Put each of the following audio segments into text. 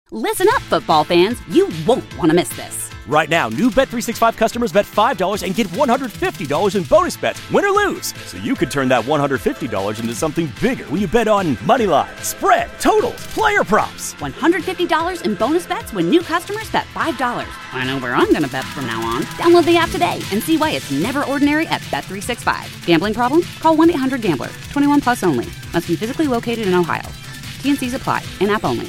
Listen up, football fans. You won't want to miss this. Right now, new Bet365 customers bet $5 and get $150 in bonus bets, win or lose. So you could turn that $150 into something bigger when you bet on money line, spread, totals, player props. $150 in bonus bets when new customers bet $5. I know where I'm going to bet from now on. Download the app today and see why it's never ordinary at Bet365. Gambling problem? Call 1-800-GAMBLER. 21 plus only. Must be physically located in Ohio. T&Cs apply. In-app only.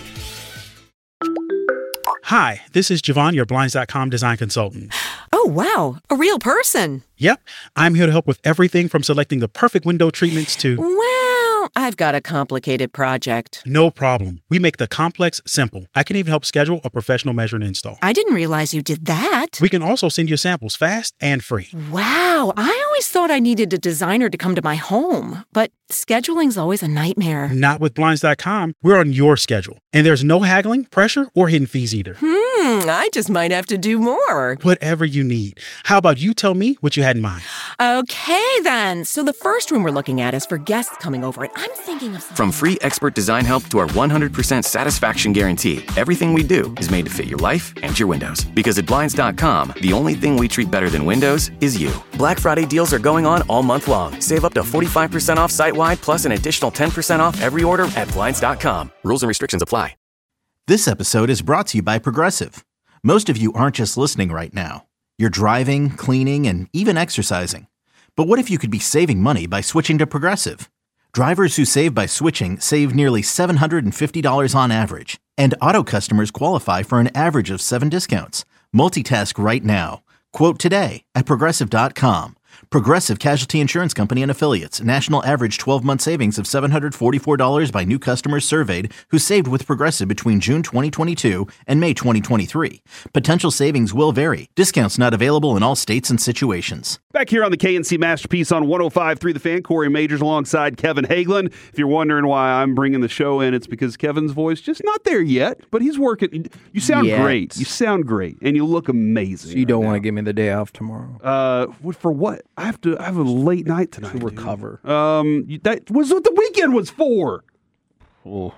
Hi, this is Javon, your Blinds.com design consultant. Oh, wow. A real person. Yep. I'm here to help with everything from selecting the perfect window treatments to... Well, I've got a complicated project. No problem. We make the complex simple. I can even help schedule a professional measure and install. I didn't realize you did that. We can also send you samples fast and free. Wow. I always thought I needed a designer to come to my home, but scheduling's always a nightmare. Not with Blinds.com. We're on your schedule. And there's no haggling, pressure, or hidden fees either. I just might have to do more. Whatever you need. How about you tell me what you had in mind? Okay, then. So the first room we're looking at is for guests coming over, and I'm thinking of... From free expert design help to our 100% satisfaction guarantee, everything we do is made to fit your life and your windows. Because at Blinds.com, the only thing we treat better than windows is you. Black Friday deals are going on all month long. Save up to 45% off site-wide, plus an additional 10% off every order at Blinds.com. Rules and restrictions apply. This episode is brought to you by Progressive. Most of you aren't just listening right now. You're driving, cleaning, and even exercising. But what if you could be saving money by switching to Progressive? Drivers who save by switching save nearly $750 on average. And auto customers qualify for an average of 7 discounts. Multitask right now. Quote today at Progressive.com. Progressive Casualty Insurance Company and Affiliates. National average 12-month savings of $744 by new customers surveyed who saved with Progressive between June 2022 and May 2023. Potential savings will vary. Discounts not available in all states and situations. Back here on the KNC Masterpiece on 105.3 The Fan, Corey Majors alongside Kevin Hagelin. If you're wondering why I'm bringing the show in, it's because Kevin's voice just not there yet, but he's working. You sound great. You sound great, and you look amazing. So you don't want to give me the day off tomorrow? For what? I have a late night tonight to recover. That was what the weekend was for. Oh,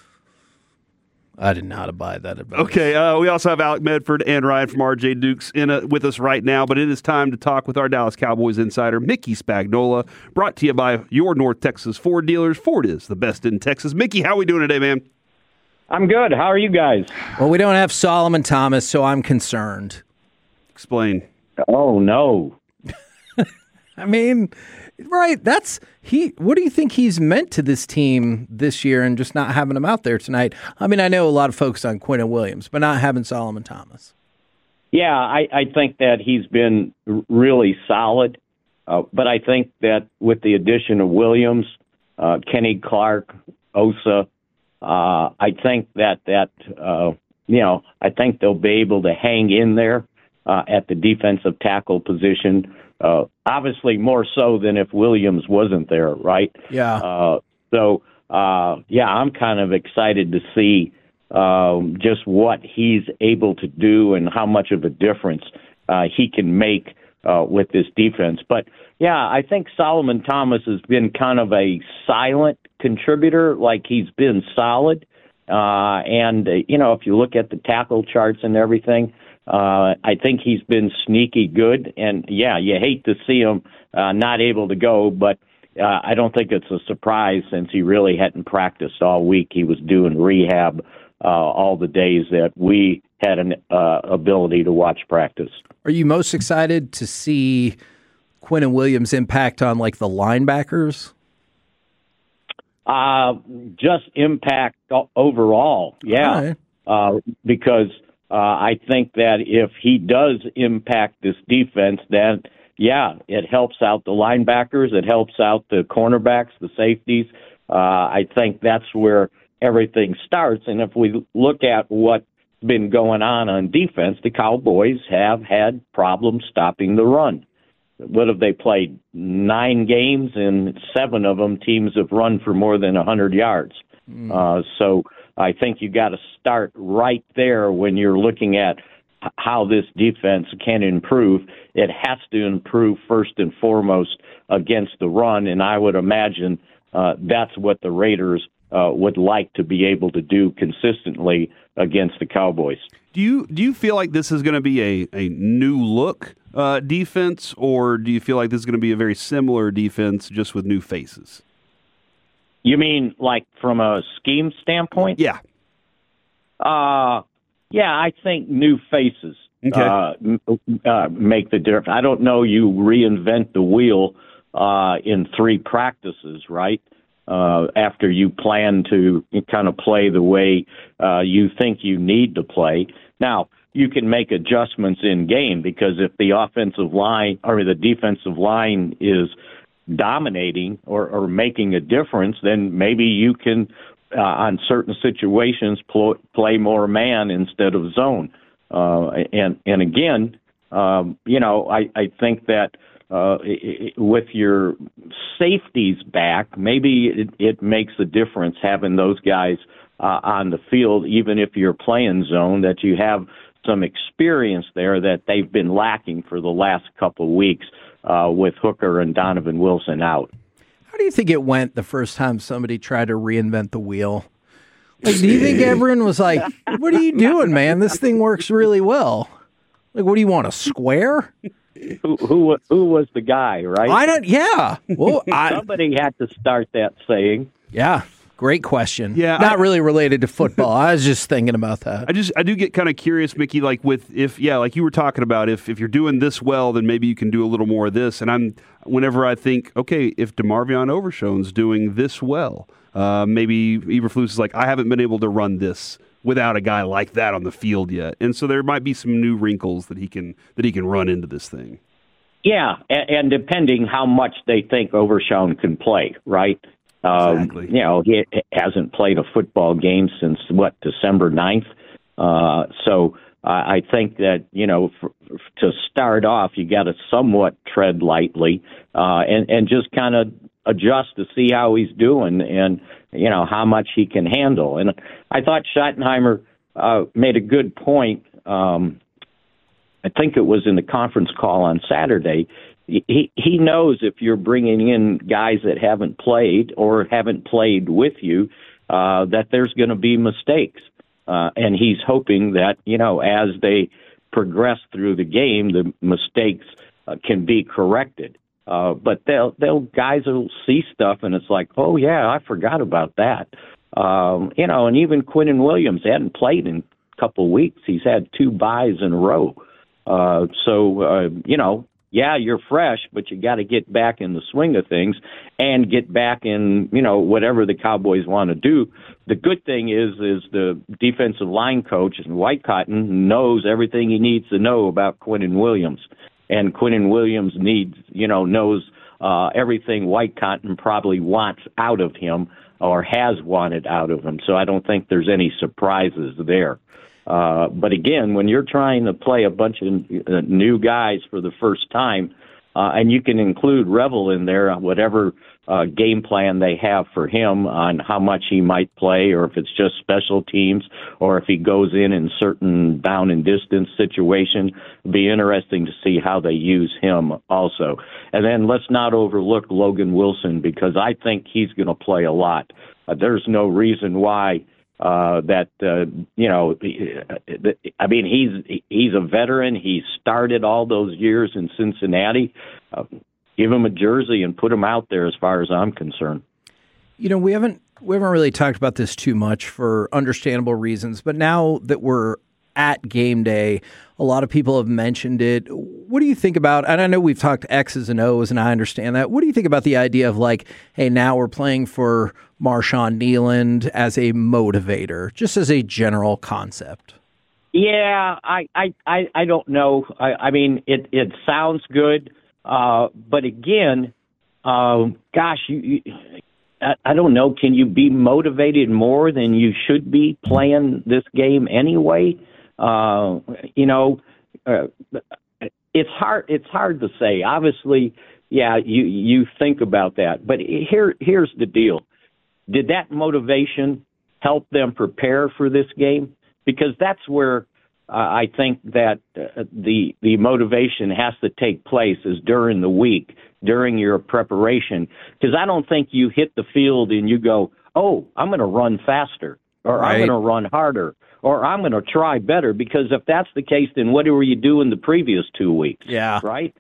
I did not abide that advice. Okay, we also have Alec Medford and Ryan from RJ Dukes with us right now, but it is time to talk with our Dallas Cowboys insider, Mickey Spagnola, brought to you by your North Texas Ford dealers. Ford is the best in Texas. Mickey, how are we doing today, man? I'm good. How are you guys? Well, we don't have Solomon Thomas, so I'm concerned. Explain. Oh, no. I mean, right, what do you think he's meant to this team this year and just not having him out there tonight? I mean, I know a lot of folks on Quinnen Williams, but not having Solomon Thomas. Yeah, I think that he's been really solid, but I think that with the addition of Williams, Kenny Clark, Osa, I think that I think they'll be able to hang in there at the defensive tackle position. Obviously more so than if Williams wasn't there, right? Yeah. I'm kind of excited to see just what he's able to do and how much of a difference he can make with this defense. But, yeah, I think Solomon Thomas has been kind of a silent contributor, like he's been solid. If you look at the tackle charts and everything, I think he's been sneaky good, and yeah, you hate to see him not able to go, but I don't think it's a surprise since he really hadn't practiced all week. He was doing rehab all the days that we had an ability to watch practice. Are you most excited to see Quinnen Williams' impact on like the linebackers? Just impact overall, yeah, because I think that if he does impact this defense, then, yeah, it helps out the linebackers, it helps out the cornerbacks, the safeties. I think that's where everything starts. And if we look at what's been going on defense, the Cowboys have had problems stopping the run. What have they played? 9 games, and 7 of them teams have run for more than 100 yards. So I think you got to start right there when you're looking at how this defense can improve. It has to improve first and foremost against the run, and I would imagine that's what the Raiders would like to be able to do consistently against the Cowboys. Do you feel like this is going to be a new look defense, or do you feel like this is going to be a very similar defense just with new faces? You mean like from a scheme standpoint? Yeah. Yeah, I think new faces make the difference. I don't know you reinvent the wheel in 3 practices, right? After you plan to kind of play the way you think you need to play. Now, you can make adjustments in game, because if the offensive line or the defensive line is dominating or making a difference, then maybe you can, on certain situations, play more man instead of zone. And again, I think that with your safeties back, maybe it makes a difference having those guys on the field, even if you're playing zone, that you have some experience there that they've been lacking for the last couple of weeks with Hooker and Donovan Wilson out. How do you think it went the first time somebody tried to reinvent the wheel? Like, do you think everyone was like, "What are you doing, man? This thing works really well." Like, what do you want, a square? Who was the guy, right? I don't. Yeah. Well, somebody had to start that saying. Yeah. Great question. Yeah, not really related to football. I was just thinking about that. I do get kind of curious, Mickey. Like like you were talking about, if you're doing this well, then maybe you can do a little more of this. And whenever I think, okay, if DeMarvion Overshown's doing this well, maybe Eberflus is like, I haven't been able to run this without a guy like that on the field yet, and so there might be some new wrinkles that he can run into this thing. Yeah, and depending how much they think Overshown can play, right? Exactly. He hasn't played a football game since, December 9th. So I think that, to start off, you got to somewhat tread lightly and just kind of adjust to see how he's doing and, how much he can handle. And I thought Schottenheimer made a good point. I think it was in the conference call on Saturday. He knows if you're bringing in guys that haven't played or haven't played with you, that there's going to be mistakes. And he's hoping that, as they progress through the game, the mistakes can be corrected. But guys will see stuff and it's like, oh, yeah, I forgot about that. And even Quinnen Williams hadn't played in a couple of weeks. He's had 2 byes in a row. Yeah, you're fresh, but you got to get back in the swing of things and get back in, whatever the Cowboys want to do. The good thing is the defensive line coach, White Cotton, knows everything he needs to know about Quinnen Williams. And Quinnen Williams knows everything White Cotton probably wants out of him or has wanted out of him. So I don't think there's any surprises there. But again, when you're trying to play a bunch of new guys for the first time, and you can include Revel in there, whatever game plan they have for him on how much he might play, or if it's just special teams, or if he goes in certain down and distance situation, it'll be interesting to see how they use him also. And then let's not overlook Logan Wilson, because I think he's going to play a lot. There's no reason why he's a veteran. He started all those years in Cincinnati. Give him a jersey and put him out there as far as I'm concerned. We haven't really talked about this too much for understandable reasons, but now that we're at game day, a lot of people have mentioned it. What do you think about, and I know we've talked X's and O's, and I understand that. What do you think about the idea of hey, now we're playing for Marshawn Kneeland as a motivator, just as a general concept? Yeah, I don't know. I mean, it sounds good, but again, gosh, I don't know. Can you be motivated more than you should be playing this game anyway? It's hard to say. Obviously, yeah, you think about that. But here's the deal. Did that motivation help them prepare for this game? Because that's where I think that the motivation has to take place is during the week, during your preparation. Because I don't think you hit the field and you go, oh, I'm going to run faster, or I'm going to run harder, or I'm going to try better. Because if that's the case, then what were you doing the previous 2 weeks? Yeah. Right?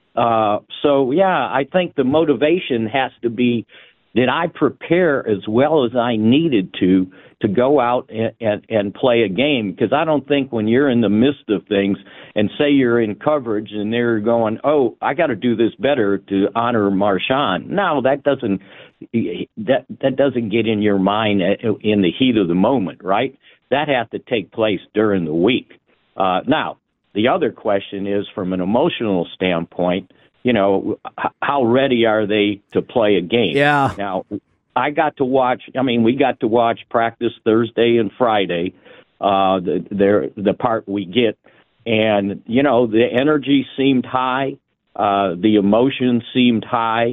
I think the motivation has to be, did I prepare as well as I needed to go out and play a game? Because I don't think when you're in the midst of things and say you're in coverage and they're going, oh, I got to do this better to honor Marshawn. No, that doesn't get in your mind in the heat of the moment, right? That has to take place during the week. Now, the other question is, from an emotional standpoint, how ready are they to play a game? Yeah. Now, we got to watch practice Thursday and Friday, the part we get. And, the energy seemed high. The emotion seemed high.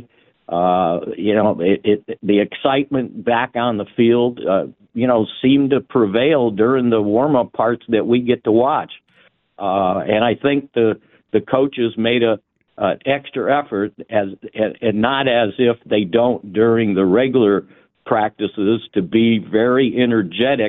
The excitement back on the field, seemed to prevail during the warm-up parts that we get to watch. And I think the coaches made an extra effort, and not as if they don't during the regular practices, to be very energetic,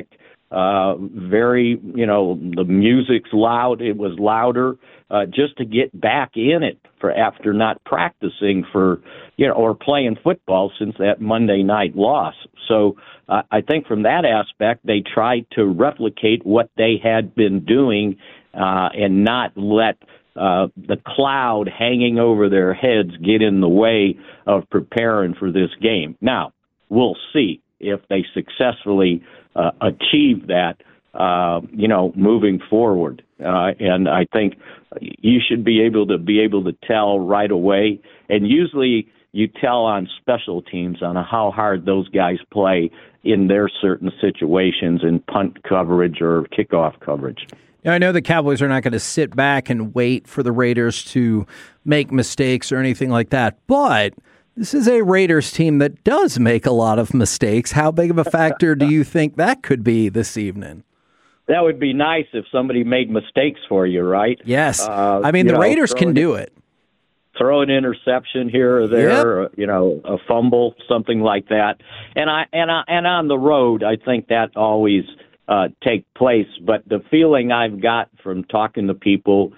the music's loud, it was louder, just to get back in it after not practicing or playing football since that Monday night loss. So I think from that aspect, they tried to replicate what they had been doing and not let the cloud hanging over their heads get in the way of preparing for this game. Now, we'll see if they successfully achieve that, moving forward. And I think you should be able to tell right away. And usually you tell on special teams on how hard those guys play in their certain situations in punt coverage or kickoff coverage. Now, I know the Cowboys are not going to sit back and wait for the Raiders to make mistakes or anything like that, but this is a Raiders team that does make a lot of mistakes. How big of a factor do you think that could be this evening? That would be nice if somebody made mistakes for you, right? Yes. The Raiders can do it. Throw an interception here or there, a fumble, something like that. And on the road, I think that always take place. But the feeling I've got from talking to people,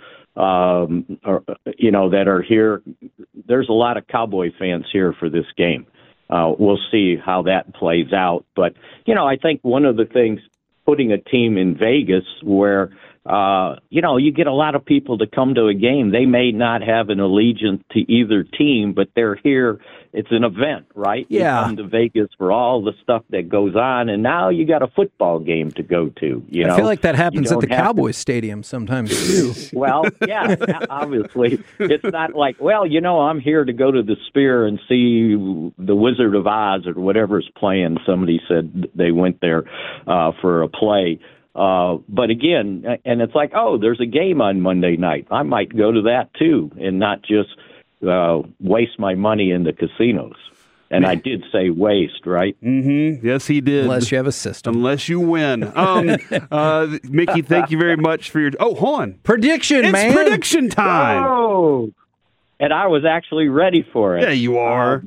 that are here, there's a lot of Cowboy fans here for this game. We'll see how that plays out. But, I think one of the things, putting a team in Vegas where, you get a lot of people to come to a game. They may not have an allegiance to either team, but they're here. It's an event, right? Yeah. You come to Vegas for all the stuff that goes on, and now you got a football game to go to. I feel like that happens at the Cowboys Stadium sometimes, too. Well, yeah, obviously. It's not like, I'm here to go to the Sphere and see the Wizard of Oz or whatever's playing. Somebody said they went there for a play. But again, and it's like, there's a game on Monday night. I might go to that too, and not just waste my money in the casinos. And I did say waste, right? Mm-hmm. Yes, he did. Unless you have a system. Unless you win. Mickey, thank you very much for your... Oh, hold on. Prediction, man. It's prediction time. Oh, and I was actually ready for it. Yeah, you are.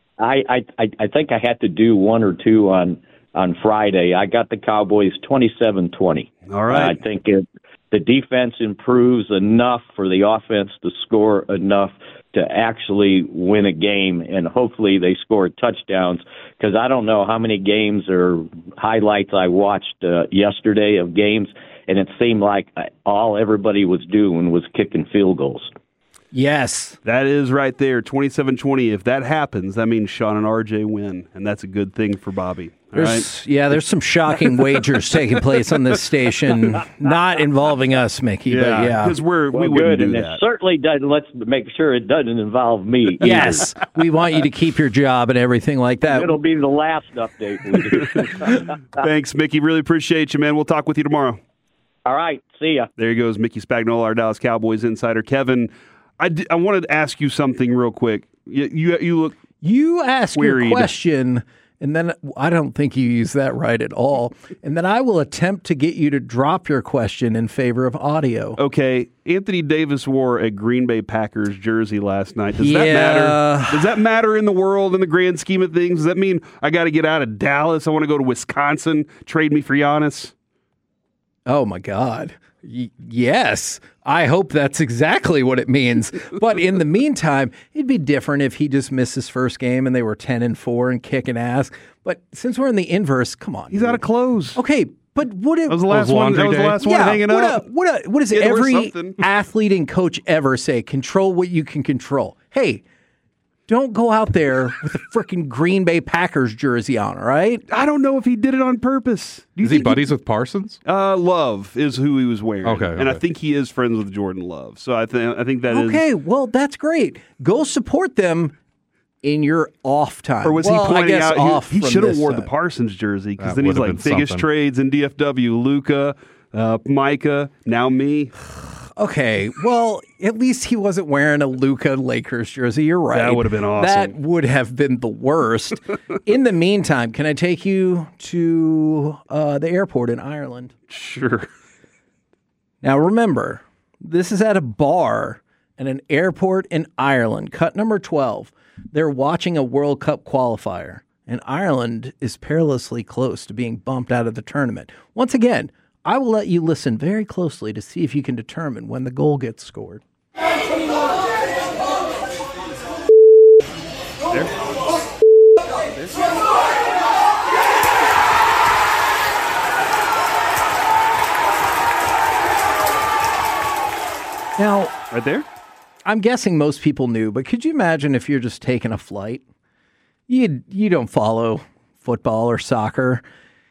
I think I had to do one or two on Friday. I got the Cowboys 27-20. All right. I think the defense improves enough for the offense to score enough to actually win a game, and hopefully they score touchdowns, because I don't know how many games or highlights I watched yesterday of games, and it seemed like all everybody was doing was kicking field goals. Yes. That is right there, 27-20. If that happens, that means Sean and RJ win, and that's a good thing for Bobby. There's some shocking wagers taking place on this station, not involving us, Mickey. But because we wouldn't do that. It certainly doesn't. Let's make sure it doesn't involve me. Yes, we want you to keep your job and everything like that. It'll be the last update we do. Thanks, Mickey. Really appreciate you, man. We'll talk with you tomorrow. All right. See ya. There goes Mickey Spagnola, our Dallas Cowboys insider. Kevin, I wanted to ask you something real quick. You look You ask wearied. your question, And then I don't think you use that right at all. And then I will attempt to get you to drop your question in favor of audio. Okay. Anthony Davis wore a Green Bay Packers jersey last night. Does that matter? Does that matter in the world in the grand scheme of things? Does that mean I got to get out of Dallas? I want to go to Wisconsin. Trade me for Giannis? Oh, my God. Yes, I hope that's exactly what it means. But in the meantime, it'd be different if he just missed his first game and they were 10-4 and kicking ass. But since we're in the inverse, come on. He's out of clothes. Okay, but what if... That was the last one. That was the last one hanging up. What does every athlete and coach ever say? Control what you can control. Hey, don't go out there with a freaking Green Bay Packers jersey on, all right? I don't know if he did it on purpose. Is he buddies with Parsons? Love is who he was wearing. Okay. And I think he is friends with Jordan Love. So I think that is... Okay, well, that's great. Go support them in your off time. Or was he pointing out he should have wore the Parsons jersey because then he's like, biggest trades in DFW, Luka, Micah, now me. Okay, well, at least he wasn't wearing a Luka Lakers jersey. You're right. That would have been awesome. That would have been the worst. In the meantime, can I take you to the airport in Ireland? Sure. Now, remember, this is at a bar at an airport in Ireland, cut number 12. They're watching a World Cup qualifier, and Ireland is perilously close to being bumped out of the tournament. Once again, I will let you listen very closely to see if you can determine when the goal gets scored. Now, right there? I'm guessing most people knew, but could you imagine if you're just taking a flight? You don't follow football or soccer,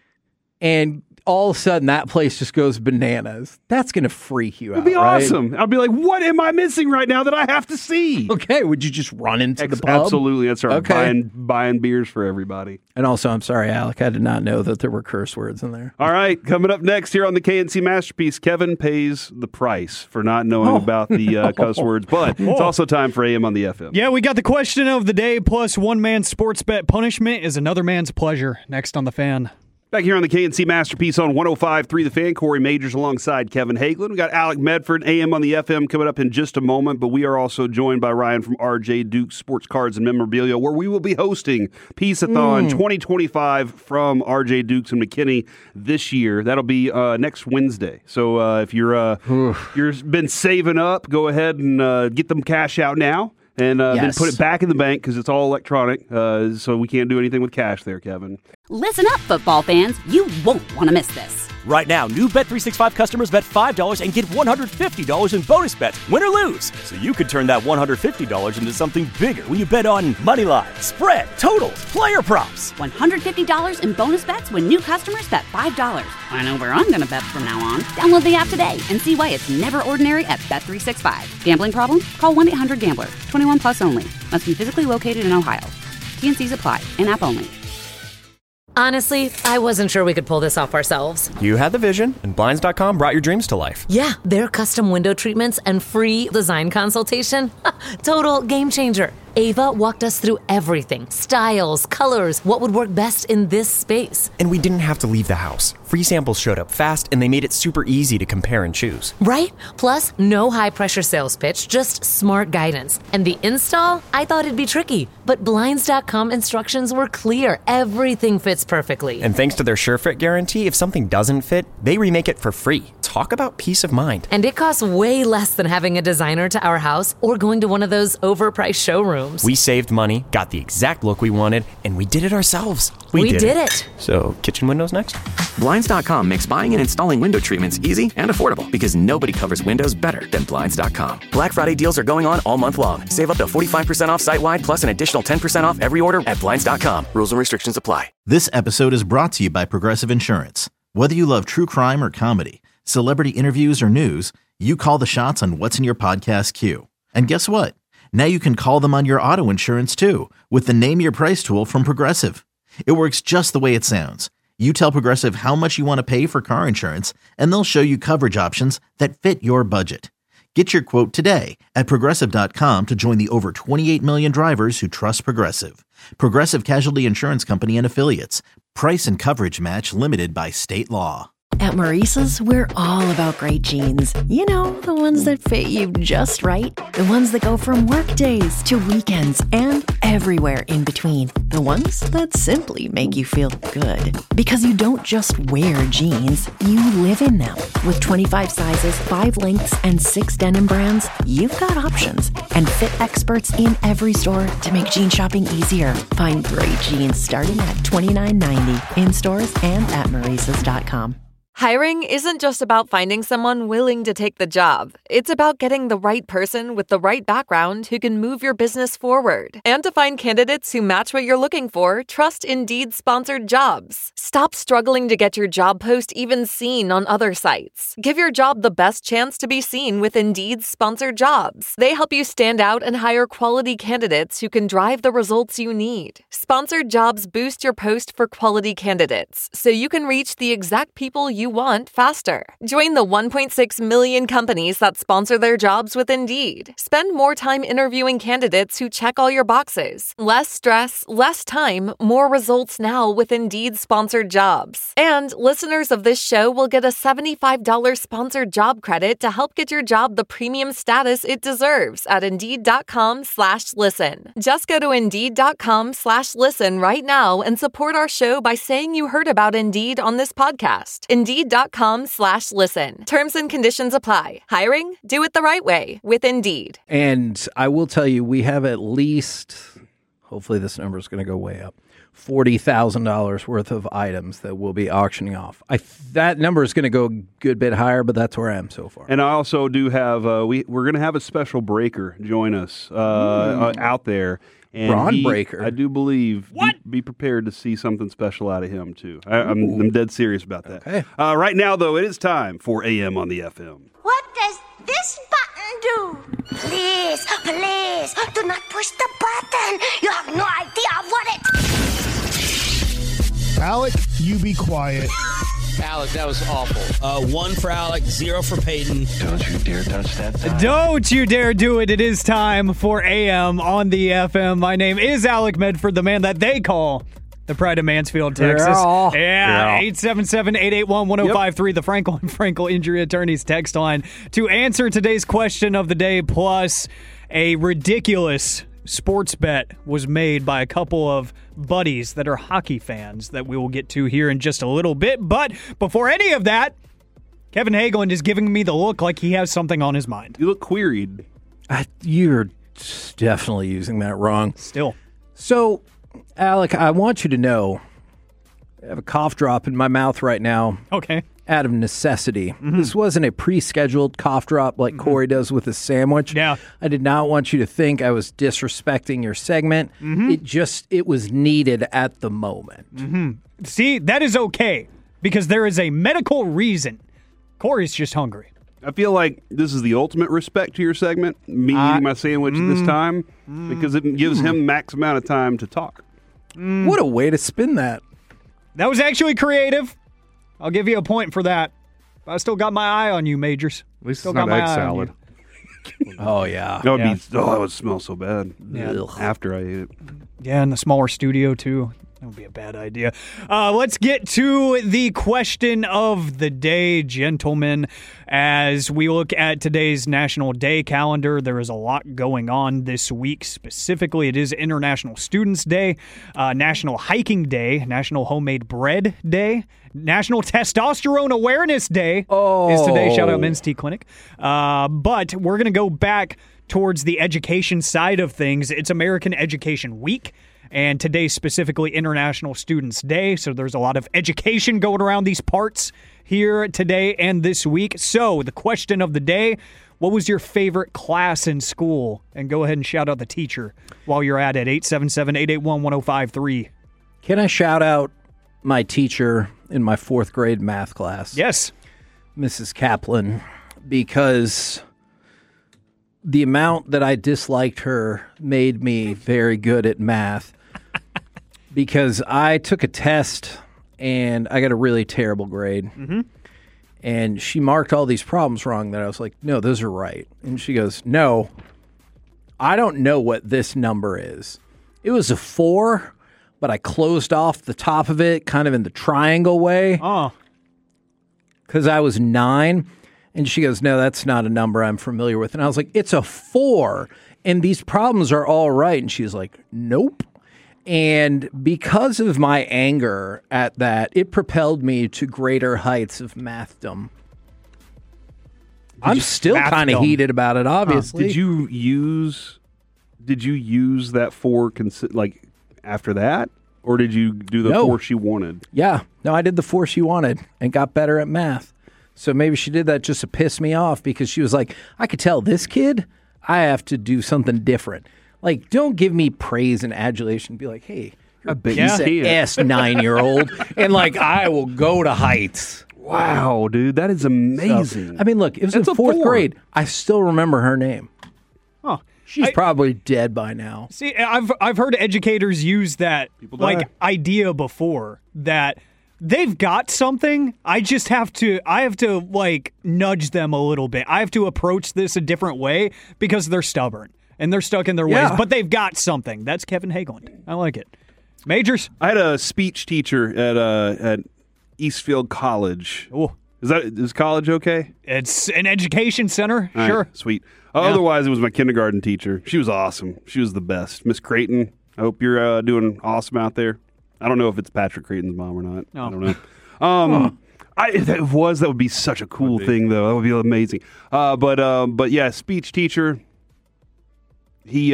and all of a sudden that place just goes bananas. That's going to freak you out. It'd be right? awesome. I'll be like, what am I missing right now that I have to see? Okay, would you just run into the pub? Absolutely. I'd start buying beers for everybody. And also, I'm sorry, Alec, I did not know that there were curse words in there. All right, coming up next here on the KNC Masterpiece, Kevin pays the price for not knowing about the cuss words, but it's also time for AM on the FM. Yeah, we got the question of the day, plus one man's sports bet punishment is another man's pleasure. Next on The Fan. Back here on the KNC Masterpiece on 105.3 The Fan, Corey Majors alongside Kevin Hagelin. We got Alec Medford, AM on the FM, coming up in just a moment, but we are also joined by Ryan from RJ Dukes Sports Cards and Memorabilia, where we will be hosting Peace-a-thon 2025 from RJ Dukes and McKinney this year. That'll be next Wednesday. So if you're been saving up, go ahead and get them cash out now. And then put it back in the bank because it's all electronic, so we can't do anything with cash there, Kevin. Listen up, football fans. You won't want to miss this. Right now, new Bet365 customers bet $5 and get $150 in bonus bets, win or lose. So you could turn that $150 into something bigger when you bet on money line, spread, totals, player props. $150 in bonus bets when new customers bet $5. I know where I'm going to bet from now on. Download the app today and see why it's never ordinary at Bet365. Gambling problem? Call 1-800-GAMBLER. 21 plus only. Must be physically located in Ohio. T&Cs apply. In-app only. Honestly, I wasn't sure we could pull this off ourselves. You had the vision, and Blinds.com brought your dreams to life. Yeah, their custom window treatments and free design consultation. Total game changer. Ava walked us through everything. Styles, colors, what would work best in this space. And we didn't have to leave the house. Free samples showed up fast, and they made it super easy to compare and choose. Right? Plus, no high-pressure sales pitch, just smart guidance. And the install? I thought it'd be tricky. But Blinds.com instructions were clear. Everything fits perfectly. And thanks to their SureFit guarantee, if something doesn't fit, they remake it for free. Talk about peace of mind. And it costs way less than having a designer to our house or going to one of those overpriced showrooms. We saved money, got the exact look we wanted, and we did it ourselves. We did it. So, kitchen windows next? Blinds.com makes buying and installing window treatments easy and affordable because nobody covers windows better than Blinds.com. Black Friday deals are going on all month long. Save up to 45% off site-wide plus an additional 10% off every order at Blinds.com. Rules and restrictions apply. This episode is brought to you by Progressive Insurance. Whether you love true crime or comedy, celebrity interviews or news, you call the shots on what's in your podcast queue. And guess what? Now you can call them on your auto insurance too with the Name Your Price tool from Progressive. It works just the way it sounds. You tell Progressive how much you want to pay for car insurance, and they'll show you coverage options that fit your budget. Get your quote today at Progressive.com to join the over 28 million drivers who trust Progressive. Progressive Casualty Insurance Company and Affiliates. Price and coverage match limited by state law. At Maurice's, we're all about great jeans. You know, the ones that fit you just right. The ones that go from work days to weekends and everywhere in between. The ones that simply make you feel good. Because you don't just wear jeans, you live in them. With 25 sizes, 5 lengths, and 6 denim brands, you've got options. And fit experts in every store to make jean shopping easier. Find great jeans starting at $29.90 in stores and at Maurices.com. Hiring isn't just about finding someone willing to take the job. It's about getting the right person with the right background who can move your business forward. And to find candidates who match what you're looking for, trust Indeed sponsored jobs. Stop struggling to get your job post even seen on other sites. Give your job the best chance to be seen with Indeed sponsored jobs. They help you stand out and hire quality candidates who can drive the results you need. Sponsored jobs boost your post for quality candidates, so you can reach the exact people you want faster. Join the 1.6 million companies that sponsor their jobs with Indeed. Spend more time interviewing candidates who check all your boxes. Less stress, less time, more results now with Indeed sponsored jobs. And listeners of this show will get a $75 sponsored job credit to help get your job the premium status it deserves at Indeed.com/listen. Just go to Indeed.com/listen right now and support our show by saying you heard about Indeed on this podcast. Indeed.com/listen. Terms and conditions apply. Hiring? Do it the right way with Indeed. And I will tell you, we have at least, hopefully this number is going to go way up, $40,000 worth of items that we'll be auctioning off. That number is going to go a good bit higher, but that's where I am so far. And I also do have, we're going to have a special breaker join us out there. And Ron Breaker. I do believe. What? Be prepared to see something special out of him, too. I'm dead serious about that. Okay. Right now, though, it is time for AM on the FM. What does this button do? Please, please, do not push the button. You have no idea what it... Alec, you be quiet. Alec, that was awful. 1 for Alec, 0 for Peyton. Don't you dare touch that dial. Don't you dare do it. It is time for AM on the FM. My name is Alec Medford, the man that they call the Pride of Mansfield, Texas. Yeah. 877-881-1053, the Frankel and Frankel Injury Attorneys text line to answer today's question of the day, plus a ridiculous sports bet was made by a couple of buddies that are hockey fans that we will get to here in just a little bit. But before any of that, Kevin Hagelin is giving me the look like he has something on his mind. You look queried. You're definitely using that wrong. Still. So, Alec, I want you to know I have a cough drop in my mouth right now. Okay. Out of necessity. Mm-hmm. This wasn't a pre-scheduled cough drop like Corey does with a sandwich. Yeah. I did not want you to think I was disrespecting your segment. Mm-hmm. It was needed at the moment. Mm-hmm. See, that is okay because there is a medical reason. Corey's just hungry. I feel like this is the ultimate respect to your segment, me eating my sandwich this time, because it gives him max amount of time to talk. What a way to spin that. That was actually creative. I'll give you a point for that. I still got my eye on you, Majors. At least still it's not got my egg eye salad. on you. Oh, yeah. That would smell so bad after I ate it. Yeah, in the smaller studio, too. That would be a bad idea. Let's get to the question of the day, gentlemen. As we look at today's National Day calendar, there is a lot going on this week. Specifically, it is International Students Day, National Hiking Day, National Homemade Bread Day, National Testosterone Awareness Day is today. Shout out Men's Tea Clinic. But we're going to go back towards the education side of things. It's American Education Week. And today specifically International Students Day, so there's a lot of education going around these parts here today and this week. So the question of the day, what was your favorite class in school? And go ahead and shout out the teacher while you're at it, 877-881-1053. Can I shout out my teacher in my 4th grade math class? Yes. Mrs. Kaplan, because the amount that I disliked her made me very good at math. Because I took a test and I got a really terrible grade. Mm-hmm. And she marked all these problems wrong that I was like, no, those are right. And she goes, no, I don't know what this number is. It was a 4, but I closed off the top of it kind of in the triangle way. Oh. Because I was 9. And she goes, no, that's not a number I'm familiar with. And I was like, it's a 4. And these problems are all right. And she's like, nope. And because of my anger at that, it propelled me to greater heights of mathdom. I'm still kind of heated about it, obviously. Did you use that 4 like after that? Or did you do the 4 she wanted? Yeah. No, I did the 4 she wanted and got better at math. So maybe she did that just to piss me off because she was like, I could tell this kid I have to do something different. Like, don't give me praise and adulation. Be like, hey, you're a piece of ass 9-year-old. And, like, I will go to heights. Wow, dude. That is amazing. So, I mean, look, it was in 4th grade. I still remember her name. Huh. She's probably dead by now. See, I've heard educators use that idea before that they've got something. I have to like nudge them a little bit. I have to approach this a different way because they're stubborn and they're stuck in their ways, but they've got something. That's Kevin Hageland. I like it. Majors? I had a speech teacher at Eastfield College. Oh. Is college okay? It's an education center. All sure. Right, sweet. Otherwise, it was my kindergarten teacher. She was awesome. She was the best. Miss Creighton, I hope you're doing awesome out there. I don't know if it's Patrick Creighton's mom or not. No. I don't know. That would be such a cool thing, though. That would be amazing. But yeah, speech teacher. He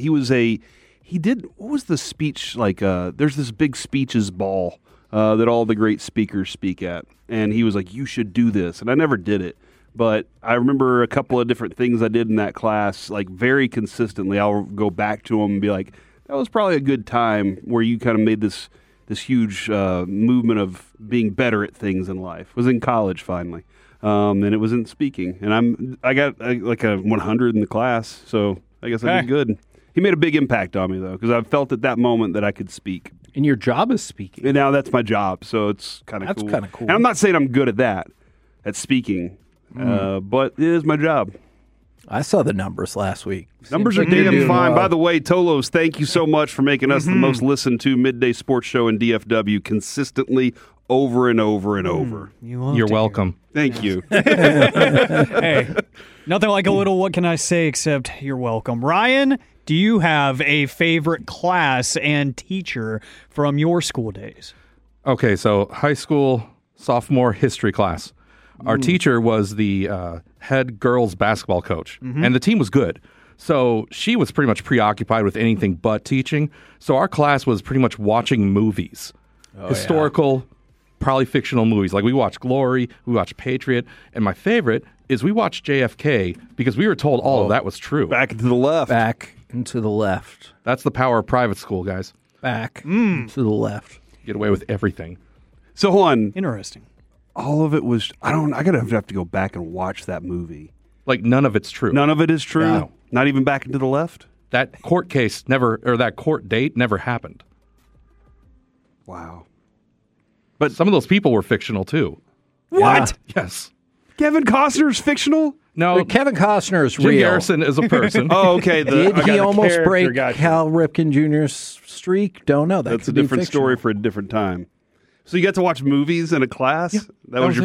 did, what was the speech like? There's this big speeches ball that all the great speakers speak at, and he was like, "You should do this," and I never did it. But I remember a couple of different things I did in that class, like very consistently. I'll go back to them and be like, that was probably a good time where you kind of made this huge movement of being better at things in life. It was in college finally, and it was in speaking. And I got like a 100 in the class, so I guess I did good. He made a big impact on me, though, because I felt at that moment that I could speak. And your job is speaking. And now that's my job, so it's kind of cool. That's kind of cool. And I'm not saying I'm good at that, at speaking, but it is my job. I saw the numbers last week. Numbers are damn fine. By the way, Tolos, thank you so much for making us the most listened to midday sports show in DFW consistently over and over and over. You're welcome. Thank you. Hey, nothing like a little what can I say except you're welcome. Ryan, do you have a favorite class and teacher from your school days? Okay, so high school sophomore history class. Our teacher was the head girls basketball coach, and the team was good. So she was pretty much preoccupied with anything but teaching. So our class was pretty much watching movies, historical, probably fictional movies. Like we watched Glory, we watched Patriot, and my favorite is we watched JFK because we were told all of that was true. Back and to the left. Back and to the left. That's the power of private school, guys. Back to the left. Get away with everything. So hold on. Interesting. All of it was, I gotta have to go back and watch that movie. Like none of it's true. None of it is true? No. Not even Back and to the Left? That court case that court date never happened. Wow. But some of those people were fictional too. What? Yes. Kevin Costner's fictional? No. But Kevin Costner is Jim real. Garrison is a person. Oh, okay. Did he almost break Cal Ripken Jr.'s streak? Don't know. That's a different story for a different time. So you got to watch movies in a class? Yeah, that was your...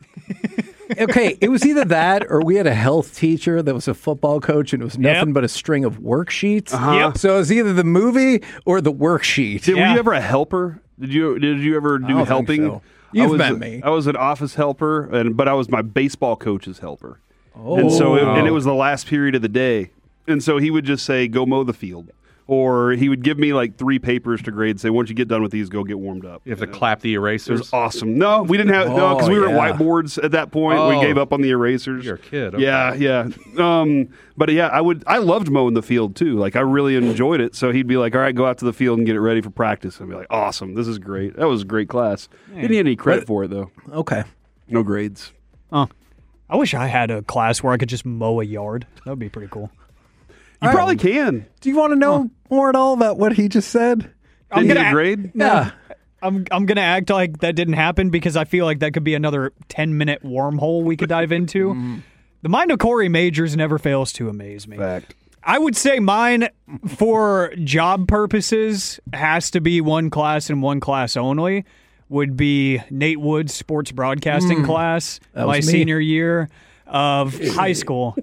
Okay, it was either that or we had a health teacher that was a football coach and it was nothing but a string of worksheets. Yep. So it was either the movie or the worksheet. Were you ever a helper? Did you ever do helping? So. You've met me. I was an office helper, but I was my baseball coach's helper. Oh. And so it was the last period of the day. And so he would just say, go mow the field. Or he would give me like 3 papers to grade and say, once you get done with these, go get warmed up. You have to clap the erasers. It was awesome. No, we didn't have, because we were at whiteboards at that point. We gave up on the erasers. You're a kid. Okay. Yeah. But yeah, I loved mowing the field too. Like I really enjoyed it. So he'd be like, all right, go out to the field and get it ready for practice. I'd be like, awesome. This is great. That was a great class. Didn't get any credit for it though. Okay. No grades. I wish I had a class where I could just mow a yard. That would be pretty cool. You probably can. Do you want to know more at all about what he just said? Didn't get a grade? Yeah. I'm going to act like that didn't happen because I feel like that could be another 10-minute wormhole we could dive into. The mind of Corey Majors never fails to amaze me. Fact. I would say mine, for job purposes, has to be one class and one class only. Would be Nate Wood's sports broadcasting class, my senior year of high school.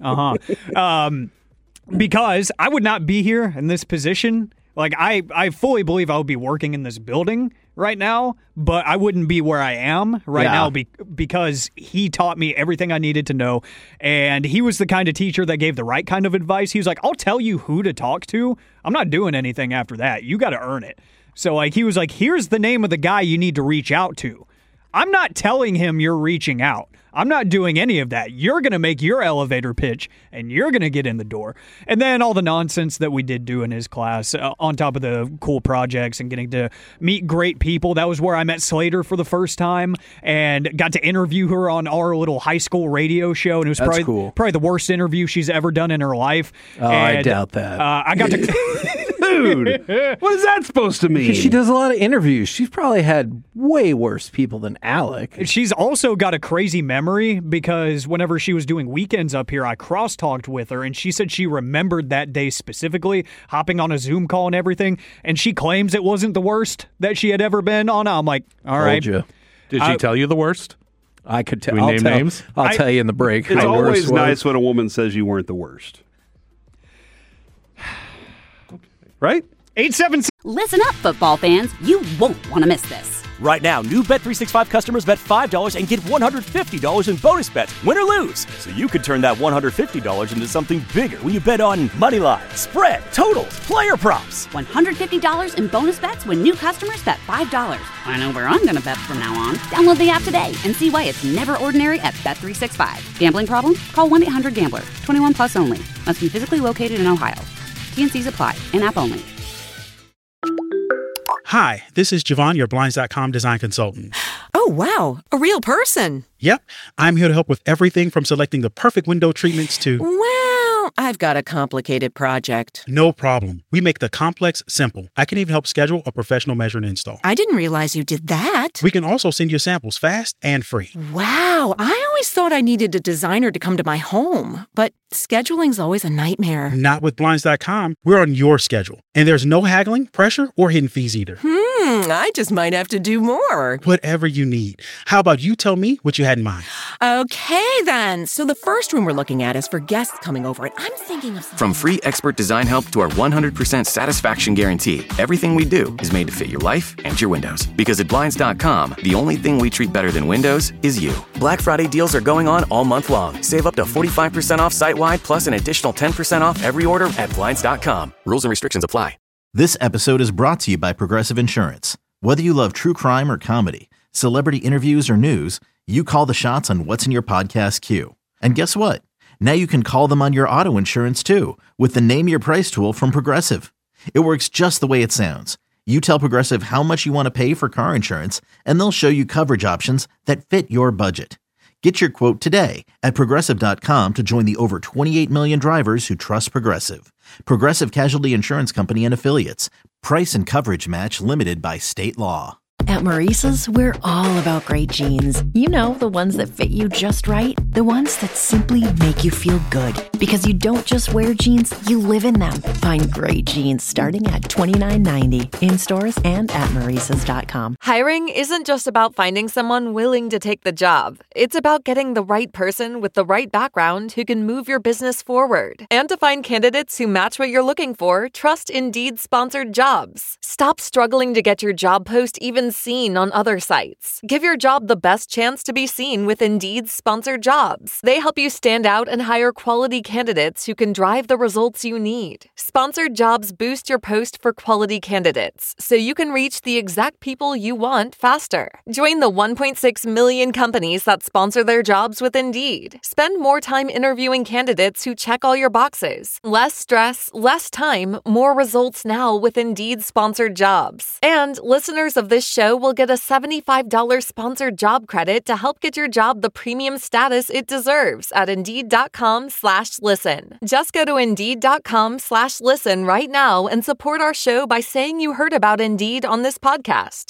Because I would not be here in this position. Like, I fully believe I would be working in this building right now, but I wouldn't be where I am right now because he taught me everything I needed to know. And he was the kind of teacher that gave the right kind of advice. He was like, I'll tell you who to talk to. I'm not doing anything after that. You got to earn it. So, like, he was like, here's the name of the guy you need to reach out to. I'm not telling him you're reaching out. I'm not doing any of that. You're going to make your elevator pitch, and you're going to get in the door. And then all the nonsense that we did do in his class, on top of the cool projects and getting to meet great people. That was where I met Slater for the first time and got to interview her on our little high school radio show. And it was probably the worst interview she's ever done in her life. Oh, and, I doubt that. I got to... Dude, what is that supposed to mean? Because she does a lot of interviews. She's probably had way worse people than Alec. She's also got a crazy memory because whenever she was doing weekends up here, I cross-talked with her, and she said she remembered that day specifically, hopping on a Zoom call and everything, and she claims it wasn't the worst that she had ever been on. I'm like, all right. Did she tell you the worst? I could tell. Can we name names? I'll tell you in the break. It's always nice when a woman says you weren't the worst. Right? 877. Listen up, football fans. You won't want to miss this. Right now, new Bet365 customers bet $5 and get $150 in bonus bets, win or lose. So you could turn that $150 into something bigger when you bet on money line, spread, totals, player props. $150 in bonus bets when new customers bet $5. I know where I'm going to bet from now on. Download the app today and see why it's never ordinary at Bet365. Gambling problem? Call 1-800-GAMBLER. 21 plus only. Must be physically located in Ohio. T&Cs apply. In-app only. Hi, this is Javon, your Blinds.com design consultant. Oh, wow. A real person. Yep. I'm here to help with everything from selecting the perfect window treatments to... Well, I've got a complicated project. No problem. We make the complex simple. I can even help schedule a professional measure and install. I didn't realize you did that. We can also send you samples fast and free. Wow. I always thought I needed a designer to come to my home, but scheduling's always a nightmare. Not with Blinds.com. We're on your schedule. And there's no haggling, pressure, or hidden fees either. I just might have to do more. Whatever you need. How about you tell me what you had in mind? Okay, then. So the first room we're looking at is for guests coming over, and I'm thinking of... From free expert design help to our 100% satisfaction guarantee, everything we do is made to fit your life and your windows. Because at Blinds.com, the only thing we treat better than windows is you. Black Friday deals are going on all month long. Save up to 45% off site-wide, plus an additional 10% off every order at Blinds.com. Rules and restrictions apply. This episode is brought to you by Progressive Insurance. Whether you love true crime or comedy, celebrity interviews or news, you call the shots on what's in your podcast queue. And guess what? Now you can call them on your auto insurance too with the Name Your Price tool from Progressive. It works just the way it sounds. You tell Progressive how much you want to pay for car insurance, and they'll show you coverage options that fit your budget. Get your quote today at Progressive.com to join the over 28 million drivers who trust Progressive. Progressive Casualty Insurance Company and Affiliates. Price and coverage match limited by state law. At Maurice's, we're all about great jeans. You know, the ones that fit you just right. The ones that simply make you feel good. Because you don't just wear jeans, you live in them. Find great jeans starting at $29.90 in stores and at Maurice's.com. Hiring isn't just about finding someone willing to take the job. It's about getting the right person with the right background who can move your business forward. And to find candidates who match what you're looking for, trust Indeed-sponsored jobs. Stop struggling to get your job post even seen on other sites. Give your job the best chance to be seen with Indeed's sponsored jobs. They help you stand out and hire quality candidates who can drive the results you need. Sponsored jobs boost your post for quality candidates, so you can reach the exact people you want faster. Join the 1.6 million companies that sponsor their jobs with Indeed. Spend more time interviewing candidates who check all your boxes. Less stress, less time, more results now with Indeed sponsored jobs. And listeners of this show will get a $75 sponsored job credit to help get your job the premium status it deserves at Indeed.com/listen. Just go to Indeed.com/listen right now and support our show by saying you heard about Indeed on this podcast.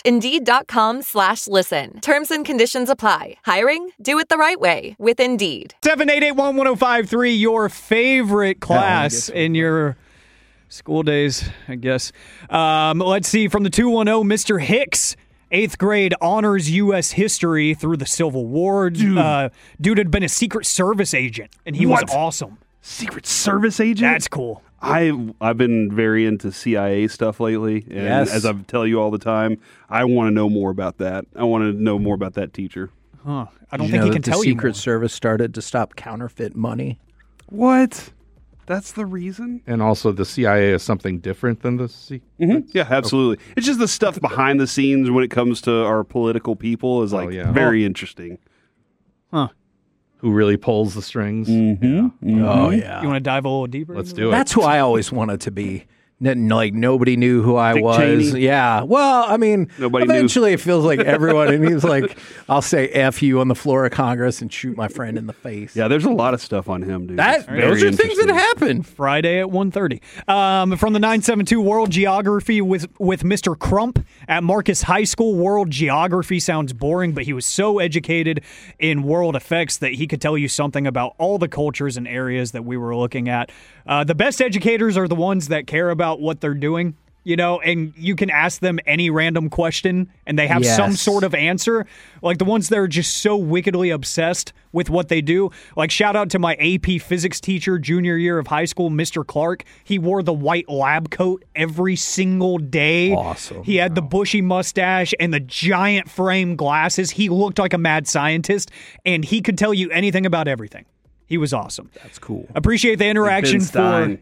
Indeed.com/listen. Terms and conditions apply. Hiring? Do it the right way with Indeed. 788-11053, your favorite class in your school days, I guess. Let's see, from the 210, Mr. Hicks, 8th grade honors U.S. history through the Civil War. Dude had been a Secret Service agent, and he was awesome. Secret Service agent? That's cool. I've been very into CIA stuff lately, and as I tell you all the time, I want to know more about that. I want to know more about that teacher. Huh. I don't think he can tell you. The Secret Service started to stop counterfeit money. What? That's the reason? And also the CIA is something different than the Mm-hmm. Yeah, absolutely. It's just the stuff behind the scenes when it comes to our political people is very interesting. Huh. Who really pulls the strings. Mm-hmm. Yeah. Oh, yeah. You want to dive a little deeper? Let's do it. That's who I always wanted to be. Like, nobody knew who I Dick was. Cheney? Yeah. Well, I mean, Nobody eventually it feels like everyone, and he's like, I'll say F you on the floor of Congress and shoot my friend in the face. Yeah, there's a lot of stuff on him, dude. Those are things that happen. Friday at 1:30. From the 972 World Geography with Mr. Crump at Marcus High School. World Geography sounds boring, but he was so educated in world effects that he could tell you something about all the cultures and areas that we were looking at. The best educators are the ones that care about what they're doing, and you can ask them any random question and they have some sort of answer. Like the ones that are just so wickedly obsessed with what they do. Like, shout out to my AP physics teacher junior year of high school, Mr. Clark. He wore the white lab coat every single day. Awesome. He had the bushy mustache and the giant frame glasses. He looked like a mad scientist, and he could tell you anything about everything. He was awesome. That's cool. Appreciate the interaction for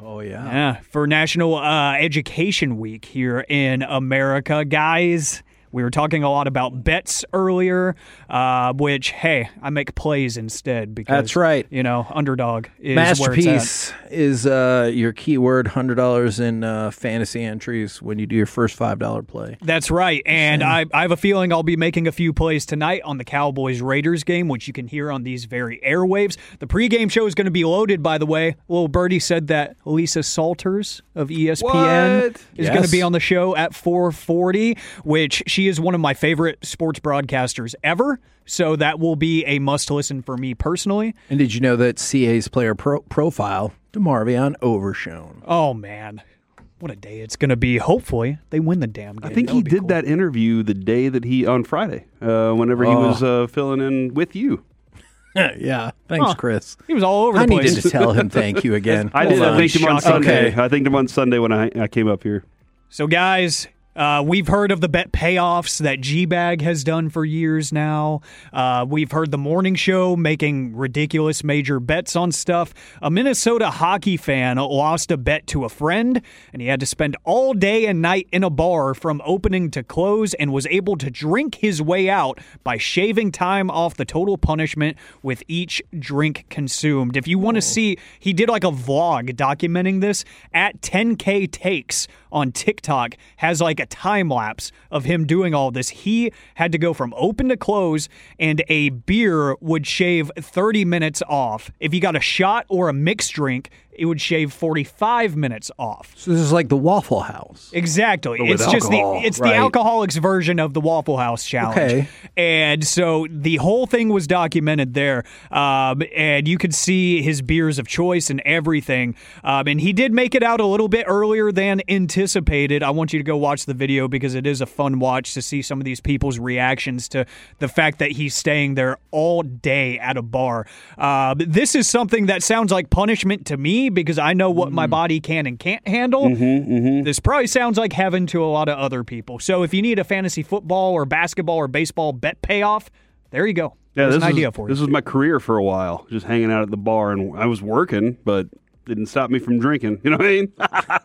for National Education Week here in America, guys. We were talking a lot about bets earlier, which, hey, I make plays instead because that's right. Underdog is Masterpiece where it's at. is your keyword, $100 in fantasy entries when you do your first $5 play. That's right, and I have a feeling I'll be making a few plays tonight on the Cowboys-Raiders game, which you can hear on these very airwaves. The pregame show is going to be loaded, by the way. Little Birdie said that Lisa Salters of ESPN is going to be on the show at 4:40, which she is one of my favorite sports broadcasters ever, so that will be a must-listen for me personally. And did you know that CA's player profile, DeMarvion Overshown? Oh, man. What a day it's going to be. Hopefully, they win the damn game. I think he did that interview the day that on Friday, whenever he was filling in with you. Yeah. Thanks, Chris. He was all over the place. I needed to tell him thank you again. I did. I thanked him on Sunday. I thanked him on Sunday when I came up here. So, guys, we've heard of the bet payoffs that G-Bag has done for years now. We've heard the morning show making ridiculous major bets on stuff. A Minnesota hockey fan lost a bet to a friend, and he had to spend all day and night in a bar from opening to close and was able to drink his way out by shaving time off the total punishment with each drink consumed. If you want to see, he did like a vlog documenting this at 10K Takes on TikTok, has like a time lapse of him doing all this. He had to go from open to close, and a beer would shave 30 minutes off. If you got a shot or a mixed drink, it would shave 45 minutes off. So this is like the Waffle House. Exactly. It's just the alcoholics version of the Waffle House challenge. Okay. And so the whole thing was documented there. And you could see his beers of choice and everything. And he did make it out a little bit earlier than anticipated. I want you to go watch the video because it is a fun watch to see some of these people's reactions to the fact that he's staying there all day at a bar. This is something that sounds like punishment to me, because I know what my body can and can't handle. This probably sounds like heaven to a lot of other people. So if you need a fantasy football or basketball or baseball bet payoff, there you go. Yeah, There's an idea for you. This was my career for a while, just hanging out at the bar, and I was working, but didn't stop me from drinking. You know what I mean?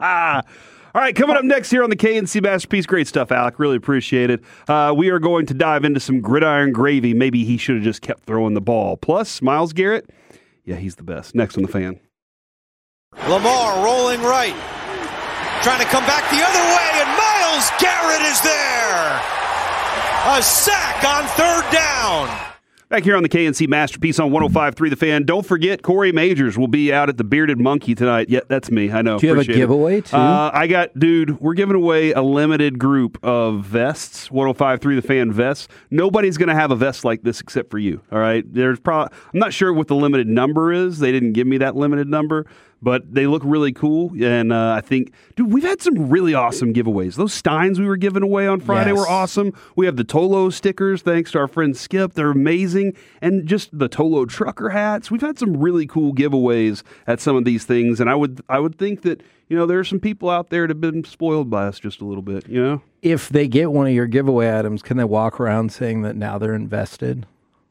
All right, coming up next here on the KNC Masterpiece. Great stuff, Alec. Really appreciate it. We are going to dive into some gridiron gravy. Maybe he should have just kept throwing the ball. Plus, Myles Garrett, yeah, he's the best. Next on The Fan. Lamar rolling right, trying to come back the other way, and Myles Garrett is there. A sack on third down. Back here on the KNC Masterpiece on 105.3 The Fan. Don't forget, Corey Majors will be out at the Bearded Monkey tonight. Yeah, that's me. I know. Do you have a giveaway, too? We're giving away a limited group of vests, 105.3 The Fan vests. Nobody's going to have a vest like this except for you, all right? I'm not sure what the limited number is. They didn't give me that limited number, but they look really cool. And I think, dude, we've had some really awesome giveaways. Those Steins we were giving away on Friday were awesome. We have the Tolo stickers, thanks to our friend Skip. They're amazing. And just the Tolo trucker hats. We've had some really cool giveaways at some of these things. And I would think that, there are some people out there that have been spoiled by us just a little bit, If they get one of your giveaway items, can they walk around saying that now they're invested?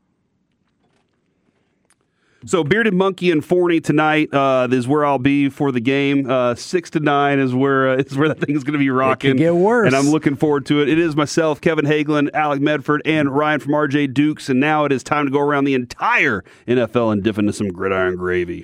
So Bearded Monkey and Forney tonight is where I'll be for the game. 6 to 9 is where that thing's going to be rocking. It could get worse. And I'm looking forward to it. It is myself, Kevin Hagelin, Alec Medford, and Ryan from RJ Dukes. And now it is time to go around the entire NFL and dip into some gridiron gravy.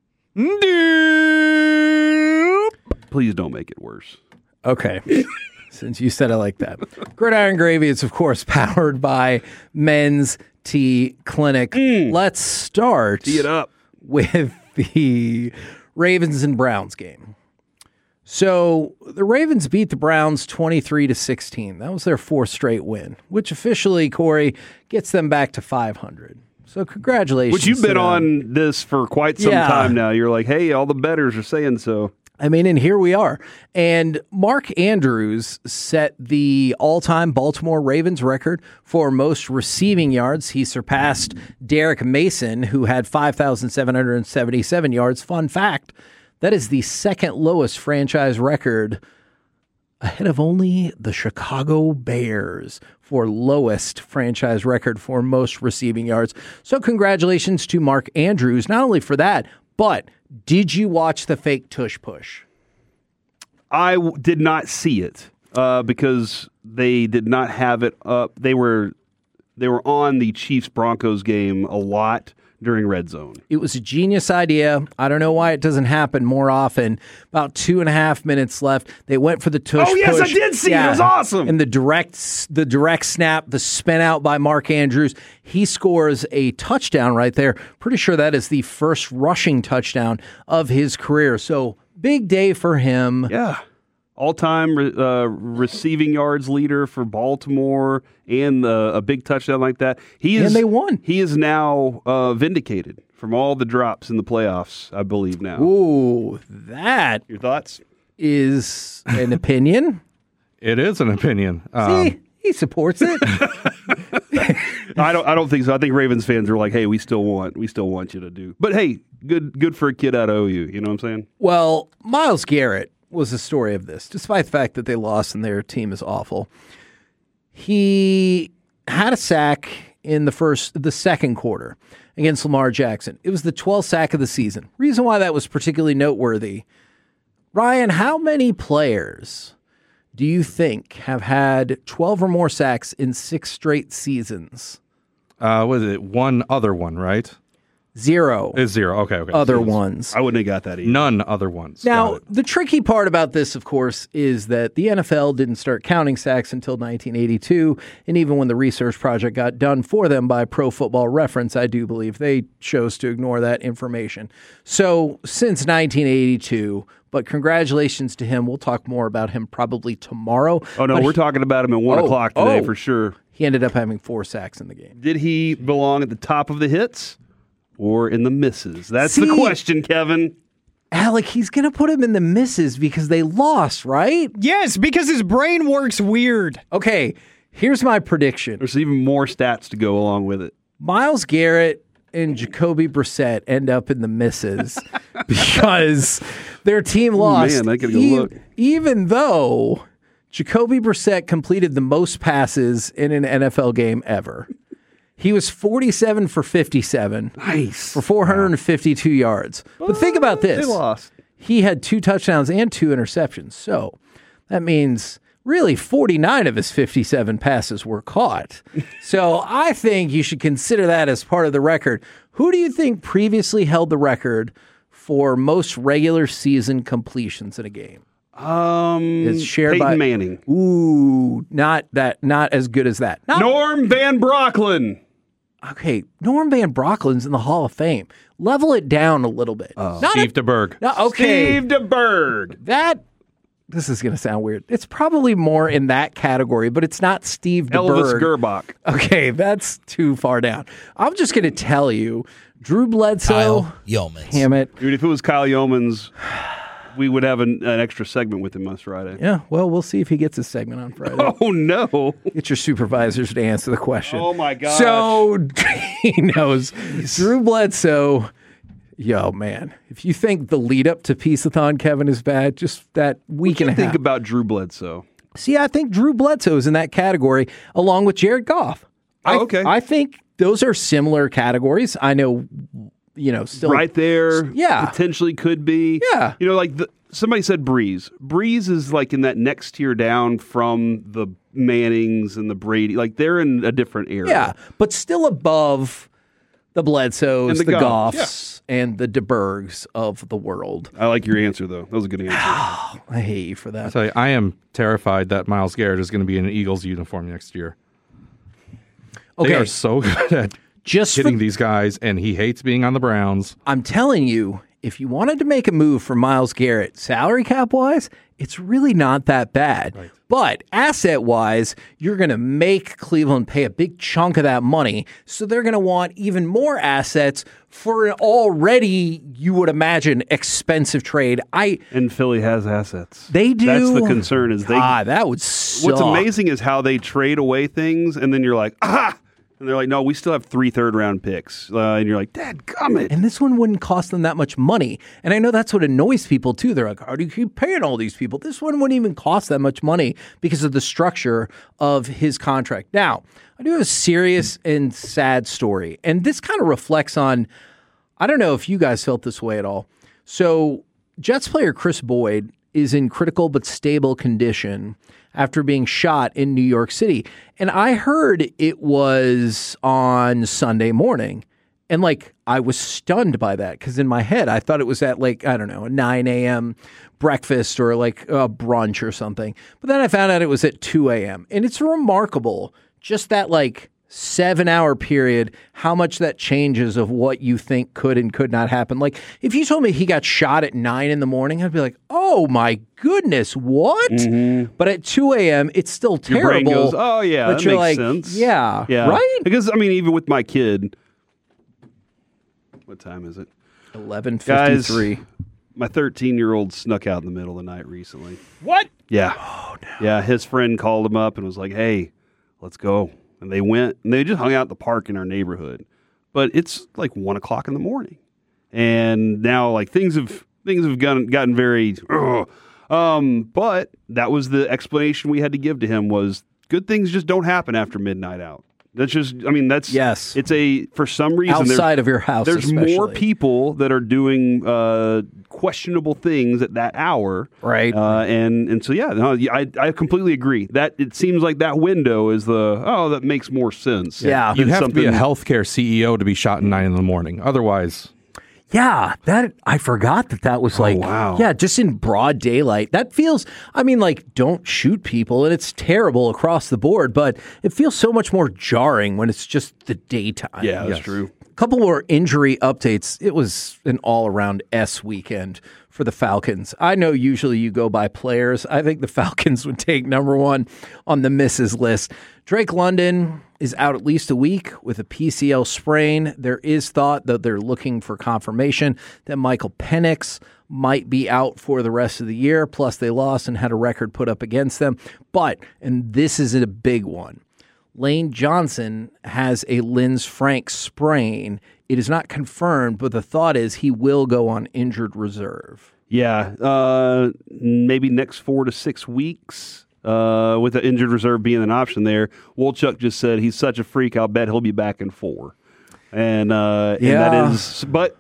Please don't make it worse. Okay. Since you said it like that. Gridiron Gravy is, of course, powered by Men's Tea Clinic. Let's start Tee it up with the Ravens and Browns game. So the Ravens beat the Browns 23-16. That was their fourth straight win, which officially, Corey, gets them back to 500. So congratulations. Which you've been on this for quite some time now. You're like, hey, all the bettors are saying so. I mean, and here we are. And Mark Andrews set the all-time Baltimore Ravens record for most receiving yards. He surpassed Derek Mason, who had 5,777 yards. Fun fact, that is the second lowest franchise record, ahead of only the Chicago Bears for lowest franchise record for most receiving yards. So congratulations to Mark Andrews, not only for that, but did you watch the fake tush push? I did not see it because they did not have it up. They were on the Chiefs-Broncos game a lot during Red Zone. It was a genius idea. I don't know why it doesn't happen more often. About 2.5 minutes left. They went for the tush push. Oh, yes, I did see it. It was awesome. And the direct snap, the spin out by Mark Andrews. He scores a touchdown right there. Pretty sure that is the first rushing touchdown of his career. So big day for him. Yeah. All-time receiving yards leader for Baltimore and a big touchdown like that. And they won. He is now vindicated from all the drops in the playoffs, I believe now. Ooh, that your thoughts is an opinion. It is an opinion. See, he supports it. I don't think so. I think Ravens fans are like, hey, we still want you to do. But hey, good for a kid out of OU. You know what I'm saying? Well, Myles Garrett was the story of this, despite the fact that they lost and their team is awful. He had a sack in the second quarter against Lamar Jackson. It was the 12th sack of the season. Reason why that was particularly noteworthy. Ryan, how many players do you think have had 12 or more sacks in 6 straight seasons? Was it one other one, right? 0. It's 0. Okay. Other ones. I wouldn't have got that either. None other ones. Now, the tricky part about this, of course, is that the NFL didn't start counting sacks until 1982, and even when the research project got done for them by Pro Football Reference, I do believe they chose to ignore that information. So, since 1982, but congratulations to him. We'll talk more about him probably tomorrow. Oh, no, we're talking about him at 1 o'clock today for sure. He ended up having 4 sacks in the game. Did he belong at the top of the hits? Or in the misses? That's the question, Kevin. Alec, he's going to put him in the misses because they lost, right? Yes, because his brain works weird. Okay, here's my prediction. There's even more stats to go along with it. Myles Garrett and Jacoby Brissett end up in the misses because their team lost. Man, I gotta go look. Even though Jacoby Brissett completed the most passes in an NFL game ever. He was 47 for 57. Nice. For 452 yards. But think about this. They lost. He had 2 touchdowns and 2 interceptions. So that means really 49 of his 57 passes were caught. So I think you should consider that as part of the record. Who do you think previously held the record for most regular season completions in a game? It's shared Peyton by Manning. Ooh, not as good as that. Norm Van Brocklin. Okay, Norm Van Brocklin's in the Hall of Fame. Level it down a little bit. Steve DeBerg. Okay. Steve DeBerg. This is going to sound weird. It's probably more in that category, but it's not Steve DeBerg. Elvis Gerbach. Okay, that's too far down. I'm just going to tell you, Drew Bledsoe. Kyle Yeomans. Damn it. Dude, if it was Kyle Yeomans, we would have an extra segment with him on Friday. Yeah, well, we'll see if he gets a segment on Friday. Oh, no. Get your supervisors to answer the question. Oh, my gosh. So he knows. Drew Bledsoe. Yo, man, if you think the lead up to Peace-a-thon, Kevin, is bad, just that week and a half. Think about Drew Bledsoe. See, I think Drew Bledsoe is in that category along with Jared Goff. Okay. I think those are similar categories. I know, still. Right there. Yeah. Potentially could be. Yeah. Somebody said Breeze. Breeze is like in that next tier down from the Mannings and the Brady. Like they're in a different area. Yeah, but still above the Bledsoes, And the the Goffs, and the DeBergs of the world. I like your answer, though. That was a good answer. I hate you for that. I'll tell you, I am terrified that Myles Garrett is going to be in an Eagles uniform next year. Okay. They are so good at hitting these guys, and he hates being on the Browns. I'm telling you, if you wanted to make a move for Myles Garrett, salary cap wise, it's really not that bad. Right. But asset wise, you're going to make Cleveland pay a big chunk of that money. So they're going to want even more assets for an already, you would imagine, expensive trade. And Philly has assets. They do. That's the concern. That would suck. What's amazing is how they trade away things, and then you're like, and they're like, no, we still have 3 third-round picks. And you're like, dadgummit. And this one wouldn't cost them that much money. And I know that's what annoys people, too. They're like, how do you keep paying all these people? This one wouldn't even cost that much money because of the structure of his contract. Now, I do have a serious and sad story. And this kind of reflects on, I don't know if you guys felt this way at all. So Jets player Chris Boyd is in critical but stable condition after being shot in New York City. And I heard it was on Sunday morning. And I was stunned by that because in my head, I thought it was at a 9 a.m. breakfast or a brunch or something. But then I found out it was at 2 a.m. And it's remarkable just that 7-hour period, how much that changes of what you think could and could not happen. If you told me he got shot at 9 in the morning, I'd be like, oh my goodness, what? Mm-hmm. But at 2 a.m., it's still terrible. Your brain goes, oh yeah, but that makes sense. Yeah, right? Because, even with my kid, what time is it? 11:53. Guys, my 13-year-old snuck out in the middle of the night recently. What? Yeah. Oh, no. Yeah, his friend called him up and was like, hey, let's go. And they went, and they just hung out at the park in our neighborhood. But it's 1 o'clock in the morning. And now, things have gotten very... but that was the explanation we had to give to him was good things just don't happen after midnight out. That's just, yes. It's for some reason. Outside of your house, there's especially. more people that are doing questionable things at that hour. Right. And so, I completely agree. That it seems like that window is that makes more sense. Yeah. You have to be a healthcare CEO to be shot at 9 in the morning. Otherwise... Yeah, I forgot that was wow. Yeah, just in broad daylight. That feels, don't shoot people, and it's terrible across the board, but it feels so much more jarring when it's just the daytime. Yeah, that's true. A couple more injury updates. It was an all-around S weekend for the Falcons. I know usually you go by players. I think the Falcons would take number one on the misses list. Drake London is out at least a week with a PCL sprain. There is thought that they're looking for confirmation that Michael Penix might be out for the rest of the year. Plus, they lost and had a record put up against them. But, and this is a big one, Lane Johnson has a Lisfranc sprain. It is not confirmed, but the thought is he will go on injured reserve. Yeah, maybe next 4 to 6 weeks. With the injured reserve being an option there, Wolchuk just said he's such a freak. I'll bet he'll be back in 4. And that is. But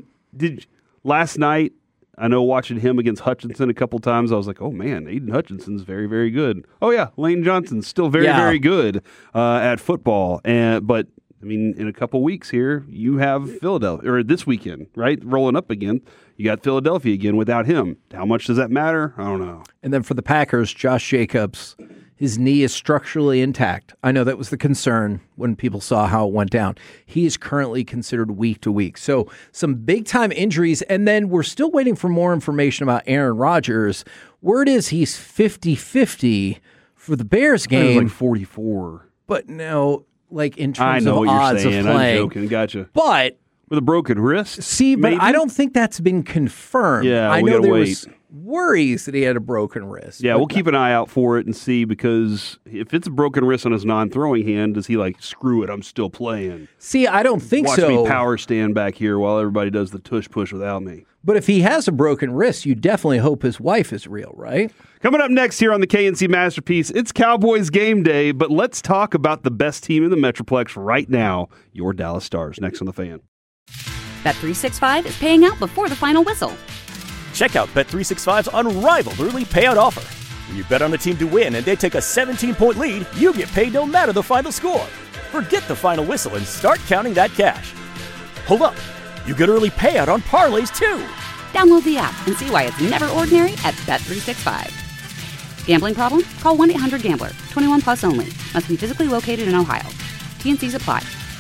last night? I know watching him against Hutchinson a couple times, I was like, oh man, Aiden Hutchinson's very, very good. Oh yeah, Lane Johnson's still very, very good at football. But I mean, in a couple weeks here, you have Philadelphia, or this weekend, right? Rolling up again. You got Philadelphia again without him. How much does that matter? I don't know. And then for the Packers, Josh Jacobs, his knee is structurally intact. I know that was the concern when people saw how it went down. He is currently considered week to week. So some big-time injuries, and then we're still waiting for more information about Aaron Rodgers. Word is he's 50-50 for the Bears game. Like 44. But no, like in terms I know of what odds you're saying. of playing. I'm joking. Gotcha. But with a broken wrist? See, but maybe? I don't think that's been confirmed. Yeah, I we know gotta there wait. was worries that he had a broken wrist. Yeah, we'll keep an eye out for it and see, because if it's a broken wrist on his non-throwing hand, does he like, screw it, I'm still playing? See, I don't think Watch so. me power stand back here while everybody does the tush push without me. But if he has a broken wrist, you definitely hope his wife is real, right? Coming up next here on the KNC Masterpiece, it's Cowboys game day, but let's talk about the best team in the Metroplex right now, your Dallas Stars. Next on The Fan. Bet365 is paying out before the final whistle. Check out Bet365's unrivaled early payout offer. When you bet on a team to win and they take a 17-point lead, you get paid no matter the final score. Forget the final whistle and start counting that cash. Hold up. You get early payout on parlays, too. Download the app and see why it's never ordinary at Bet365. Gambling problem? Call 1-800-GAMBLER. 21 plus only. Must be physically located in Ohio. T&Cs apply.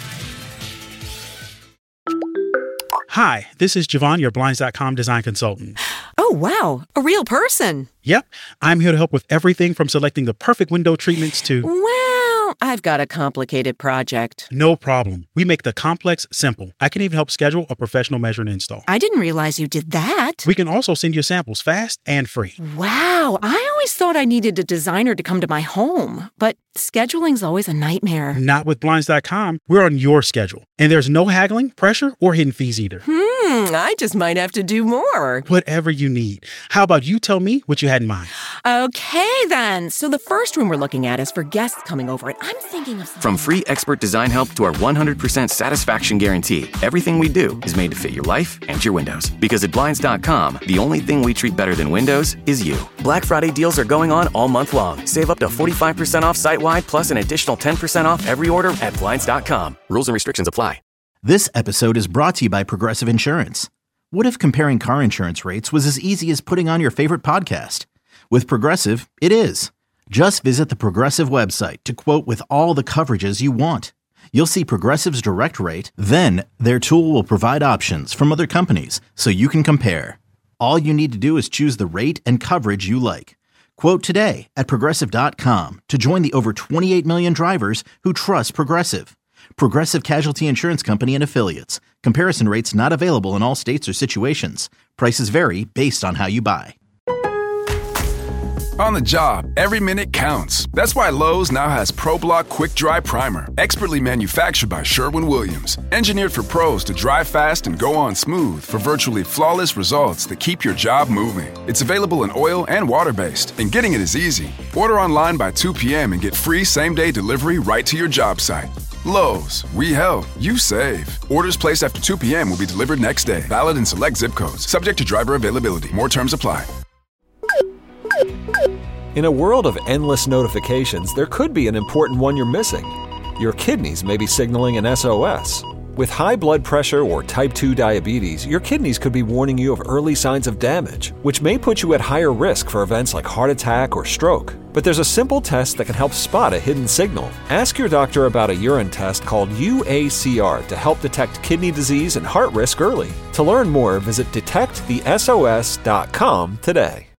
Hi, this is Javon, your Blinds.com design consultant. Oh, wow. A real person. Yep, I'm here to help with everything from selecting the perfect window treatments to... Well, I've got a complicated project. No problem. We make the complex simple. I can even help schedule a professional measure and install. I didn't realize you did that. We can also send you samples fast and free. Wow. I always thought I needed a designer to come to my home, but scheduling's always a nightmare. Not with Blinds.com. We're on your schedule. And there's no haggling, pressure, or hidden fees either. I just might have to do more. Whatever you need. How about you tell me what you had in mind? Okay, then. So the first room we're looking at is for guests coming over, and I'm thinking of... From free expert design help to our 100% satisfaction guarantee, everything we do is made to fit your life and your windows. Because at Blinds.com, the only thing we treat better than windows is you. Black Friday deals are going on all month long. Save up to 45% off site-wide, plus an additional 10% off every order at Blinds.com. Rules and restrictions apply. This episode is brought to you by Progressive Insurance. What if comparing car insurance rates was as easy as putting on your favorite podcast? With Progressive, it is. Just visit the Progressive website to quote with all the coverages you want. You'll see Progressive's direct rate, then their tool will provide options from other companies so you can compare. All you need to do is choose the rate and coverage you like. Quote today at Progressive.com to join the over 28 million drivers who trust Progressive. Progressive Casualty Insurance Company and Affiliates. Comparison rates not available in all states or situations. Prices vary based on how you buy. On the job, every minute counts. That's why Lowe's now has ProBlock Quick Dry Primer, expertly manufactured by Sherwin-Williams. Engineered for pros to dry fast and go on smooth for virtually flawless results that keep your job moving. It's available in oil and water-based, and getting it is easy. Order online by 2 p.m. and get free same-day delivery right to your job site. Lowe's, we help, you save. Orders placed after 2 p.m. will be delivered next day. Valid in select zip codes. Subject to driver availability. More terms apply. In a world of endless notifications, there could be an important one you're missing. Your kidneys may be signaling an SOS. With high blood pressure or type 2 diabetes, your kidneys could be warning you of early signs of damage, which may put you at higher risk for events like heart attack or stroke. But there's a simple test that can help spot a hidden signal. Ask your doctor about a urine test called UACR to help detect kidney disease and heart risk early. To learn more, visit detectthesos.com today.